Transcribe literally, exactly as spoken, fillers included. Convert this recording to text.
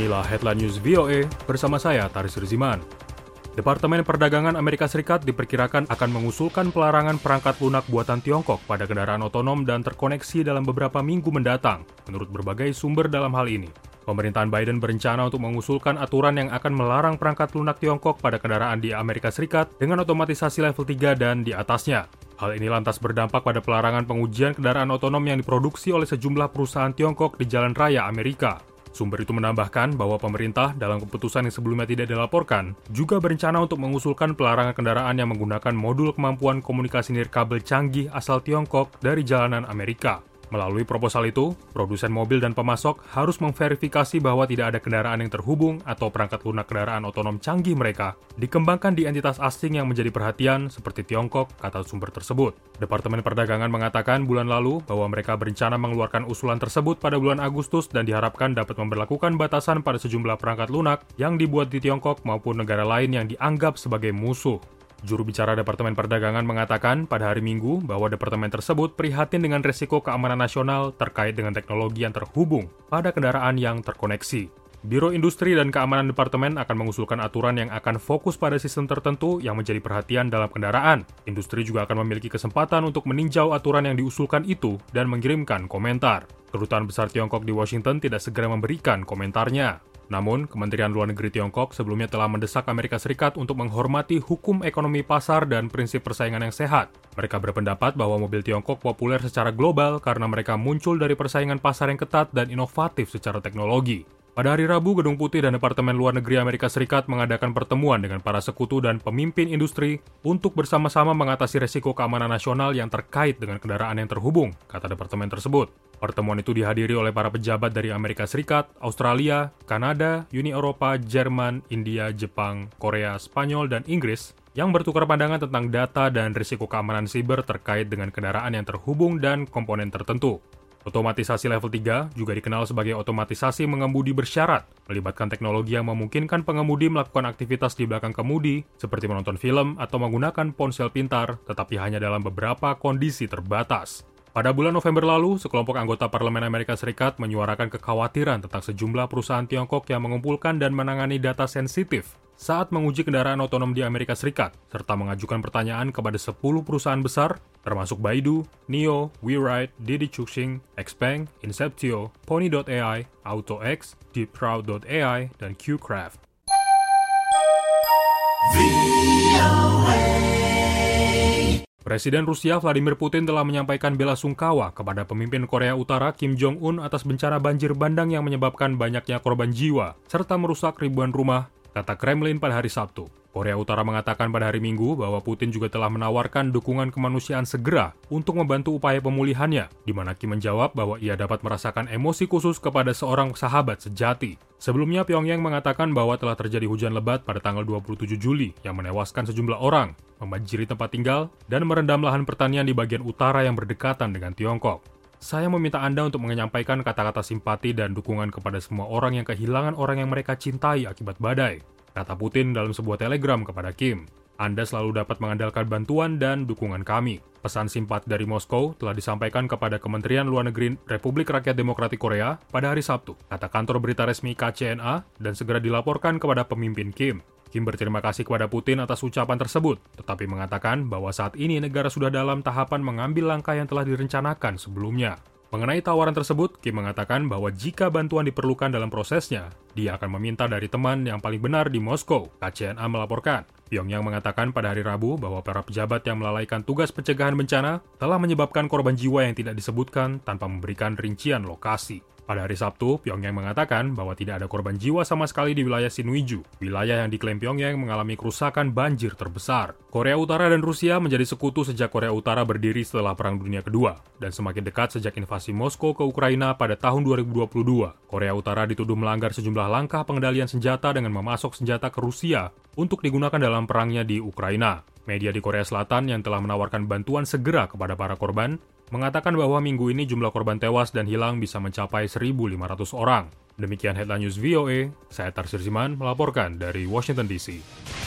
Inilah Headline News V O A bersama saya, Taris Riziman. Departemen Perdagangan Amerika Serikat diperkirakan akan mengusulkan pelarangan perangkat lunak buatan Tiongkok pada kendaraan otonom dan terkoneksi dalam beberapa minggu mendatang, menurut berbagai sumber dalam hal ini. Pemerintahan Biden berencana untuk mengusulkan aturan yang akan melarang perangkat lunak Tiongkok pada kendaraan di Amerika Serikat dengan otomatisasi level tiga dan di atasnya. Hal ini lantas berdampak pada pelarangan pengujian kendaraan otonom yang diproduksi oleh sejumlah perusahaan Tiongkok di jalan raya Amerika. Sumber itu menambahkan bahwa pemerintah dalam keputusan yang sebelumnya tidak dilaporkan juga berencana untuk mengusulkan pelarangan kendaraan yang menggunakan modul kemampuan komunikasi nirkabel canggih asal Tiongkok dari jalanan Amerika. Melalui proposal itu, produsen mobil dan pemasok harus memverifikasi bahwa tidak ada kendaraan yang terhubung atau perangkat lunak kendaraan otonom canggih mereka dikembangkan di entitas asing yang menjadi perhatian seperti Tiongkok, kata sumber tersebut. Departemen Perdagangan mengatakan bulan lalu bahwa mereka berencana mengeluarkan usulan tersebut pada bulan Agustus dan diharapkan dapat memberlakukan batasan pada sejumlah perangkat lunak yang dibuat di Tiongkok maupun negara lain yang dianggap sebagai musuh. Juru bicara Departemen Perdagangan mengatakan pada hari Minggu bahwa departemen tersebut prihatin dengan risiko keamanan nasional terkait dengan teknologi yang terhubung pada kendaraan yang terkoneksi. Biro Industri dan Keamanan Departemen akan mengusulkan aturan yang akan fokus pada sistem tertentu yang menjadi perhatian dalam kendaraan. Industri juga akan memiliki kesempatan untuk meninjau aturan yang diusulkan itu dan mengirimkan komentar. Kedutaan Besar Tiongkok di Washington tidak segera memberikan komentarnya. Namun, Kementerian Luar Negeri Tiongkok sebelumnya telah mendesak Amerika Serikat untuk menghormati hukum ekonomi pasar dan prinsip persaingan yang sehat. Mereka berpendapat bahwa mobil Tiongkok populer secara global karena mereka muncul dari persaingan pasar yang ketat dan inovatif secara teknologi. Pada hari Rabu, Gedung Putih dan Departemen Luar Negeri Amerika Serikat mengadakan pertemuan dengan para sekutu dan pemimpin industri untuk bersama-sama mengatasi resiko keamanan nasional yang terkait dengan kendaraan yang terhubung, kata departemen tersebut. Pertemuan itu dihadiri oleh para pejabat dari Amerika Serikat, Australia, Kanada, Uni Eropa, Jerman, India, Jepang, Korea, Spanyol, dan Inggris yang bertukar pandangan tentang data dan risiko keamanan siber terkait dengan kendaraan yang terhubung dan komponen tertentu. Otomatisasi level tiga juga dikenal sebagai otomatisasi mengemudi bersyarat, melibatkan teknologi yang memungkinkan pengemudi melakukan aktivitas di belakang kemudi, seperti menonton film atau menggunakan ponsel pintar, tetapi hanya dalam beberapa kondisi terbatas. Pada bulan November lalu, sekelompok anggota Parlemen Amerika Serikat menyuarakan kekhawatiran tentang sejumlah perusahaan Tiongkok yang mengumpulkan dan menangani data sensitif saat menguji kendaraan otonom di Amerika Serikat, serta mengajukan pertanyaan kepada sepuluh perusahaan besar, termasuk Baidu, Nio, WeRide, Didi Chuxing, Xpeng, Inceptio, Pony dot A I, AutoX, DeepCrowd dot A I, dan QCraft. Presiden Rusia Vladimir Putin telah menyampaikan bela sungkawa kepada pemimpin Korea Utara Kim Jong-un atas bencana banjir bandang yang menyebabkan banyaknya korban jiwa, serta merusak ribuan rumah, kata Kremlin pada hari Sabtu. Korea Utara mengatakan pada hari Minggu bahwa Putin juga telah menawarkan dukungan kemanusiaan segera untuk membantu upaya pemulihannya, di mana Kim menjawab bahwa ia dapat merasakan emosi khusus kepada seorang sahabat sejati. Sebelumnya, Pyongyang mengatakan bahwa telah terjadi hujan lebat pada tanggal dua puluh tujuh Juli yang menewaskan sejumlah orang, membanjiri tempat tinggal, dan merendam lahan pertanian di bagian utara yang berdekatan dengan Tiongkok. Saya meminta Anda untuk menyampaikan kata-kata simpati dan dukungan kepada semua orang yang kehilangan orang yang mereka cintai akibat badai, kata Putin dalam sebuah telegram kepada Kim. Anda selalu dapat mengandalkan bantuan dan dukungan kami. Pesan simpati dari Moskow telah disampaikan kepada Kementerian Luar Negeri Republik Rakyat Demokratik Korea pada hari Sabtu, kata kantor berita resmi K C N A, dan segera dilaporkan kepada pemimpin Kim. Kim berterima kasih kepada Putin atas ucapan tersebut, tetapi mengatakan bahwa saat ini negara sudah dalam tahapan mengambil langkah yang telah direncanakan sebelumnya. Mengenai tawaran tersebut, Kim mengatakan bahwa jika bantuan diperlukan dalam prosesnya, dia akan meminta dari teman yang paling benar di Moskow, K C N A melaporkan. Pyongyang mengatakan pada hari Rabu bahwa para pejabat yang melalaikan tugas pencegahan bencana telah menyebabkan korban jiwa yang tidak disebutkan tanpa memberikan rincian lokasi. Pada hari Sabtu, Pyongyang mengatakan bahwa tidak ada korban jiwa sama sekali di wilayah Sinuiju, wilayah yang diklaim Pyongyang mengalami kerusakan banjir terbesar. Korea Utara dan Rusia menjadi sekutu sejak Korea Utara berdiri setelah Perang Dunia Kedua, dan semakin dekat sejak invasi Moskow ke Ukraina pada tahun dua ribu dua puluh dua. Korea Utara dituduh melanggar sejumlah langkah pengendalian senjata dengan memasok senjata ke Rusia untuk digunakan dalam perangnya di Ukraina. Media di Korea Selatan yang telah menawarkan bantuan segera kepada para korban mengatakan bahwa minggu ini jumlah korban tewas dan hilang bisa mencapai seribu lima ratus orang. Demikian Headline News V O A, saya Tarsir Siman melaporkan dari Washington D C.